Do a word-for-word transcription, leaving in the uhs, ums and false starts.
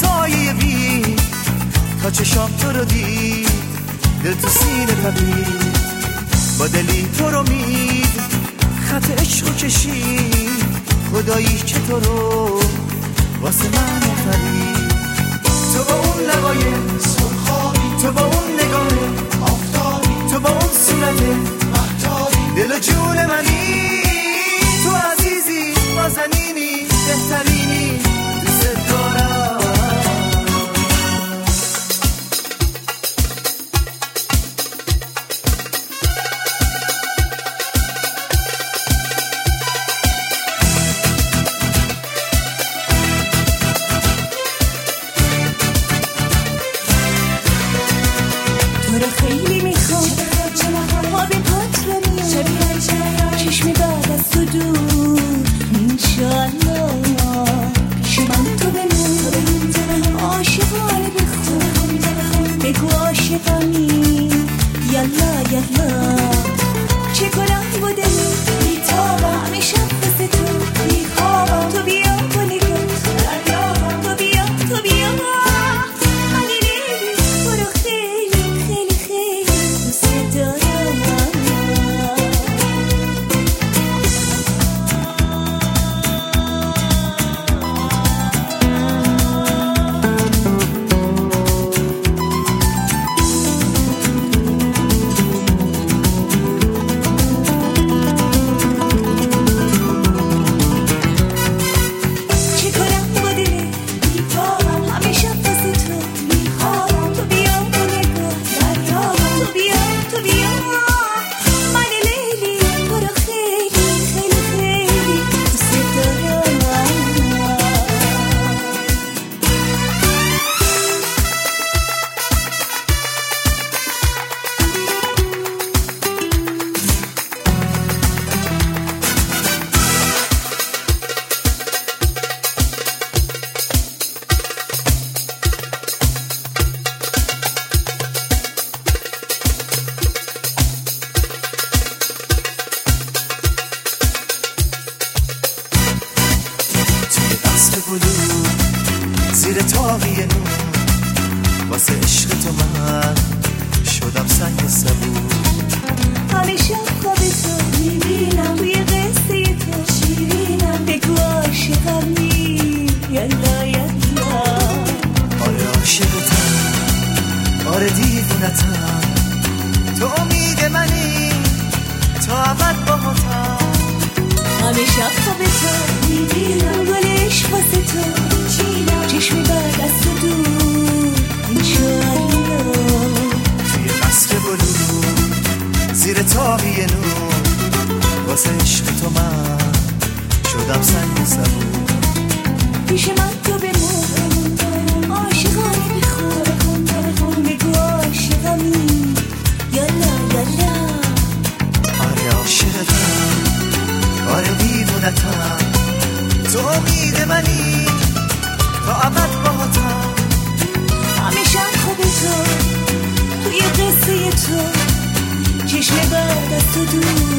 سایه بی تا چشام تو رو دید دل تو سینه تپید با دلی تو رو مید خط عشقو کشید خدایی که تو رو واسه من آفرید تو با اون لبای سرخابی تو با اون نگاه آفتابی تو با اون صورت مهتابی دل و جون منی تو عزیزی نازنینی بهترینی دوست دارم زیر تاقی نور واسه عشق تو من شدم سنگ صبور همیشه خواب تو میبینم توی قصه تو شیرینم بگو عاشقمی یلا یلا آره عاشقتم آره دیوونتم تو امید منی تا ابد باهاتم همیشه خواب تو میبینم گل عشق واسه تو چشمی بعد از تو دور انشالله توی قصر بلور زیر تاقی نور واسه عشق تو من شدم سنگ صبور پیش من تو بمون عاشقانه بخون بگو عاشقمی یلا یلا آره عاشقتم آره دیوونتم تو امید منی تا ابد باهاتم همیشه خوب تو توی قصه تو چشم بعد از تو دور